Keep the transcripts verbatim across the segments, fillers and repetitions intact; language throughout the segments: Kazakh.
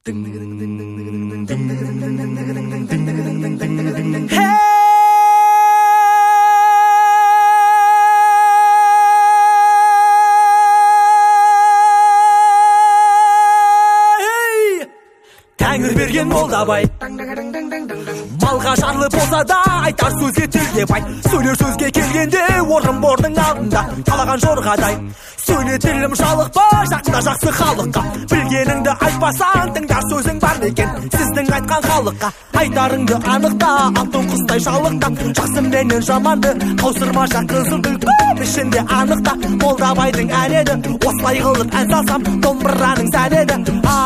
Тәңір берген молдабай малға жарлы болса да айтар сөзге тілге бай. Сөйлер сөзге келгенде орынбордың алдында қалаған жорғадай. Сөйле тілім жалықпа, жақында жақсы халыққа. Білгеніңді айтпасаң тыңдар сөзің бар екен сіздің айтқан халыққа. Айтарыңды анықта, алтын құстай жалықта. Жақсы менен жаманды қаусырма жақ қызылдың көп ішінде анықта. Молдабайдың ән еді, осылай қылып ән салсам домбыраның сән еді.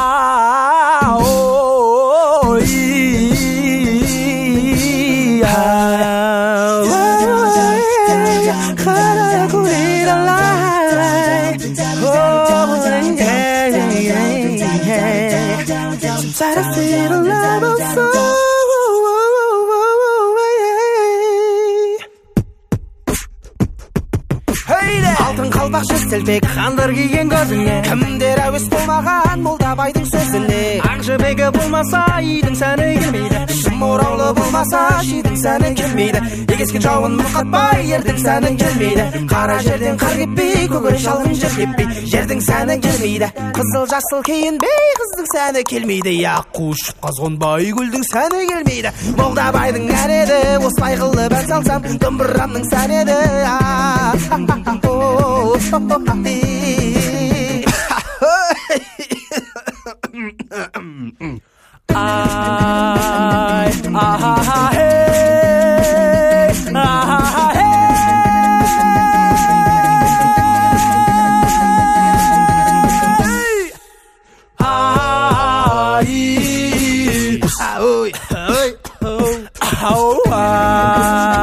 Алтын қалпақ жөстелбек хандар киген көзіне кімдер әуес болмаған молдабайдың сөзіне. Аңшыбегі болмаса идің сәні келмейді, шым ораулы болмаса шидің сәні келмейді. Егескен жауын мұқатпай ердің сәні келмейді. Қара жерден қар кетпей, көгіре шалғын жер кетпей жердің сәні келмейді. Қызыл жасыл киінбей қыздың сәні келмейді. Аққу шыққа қонбай гүлдің сәні келмейді. Молдабайдың ән еді, осылай қылып ән салсам домбырамның сәні еді. Ay, ah, hey, ah, hey. Ay, ah, oy, oy, oh, ah.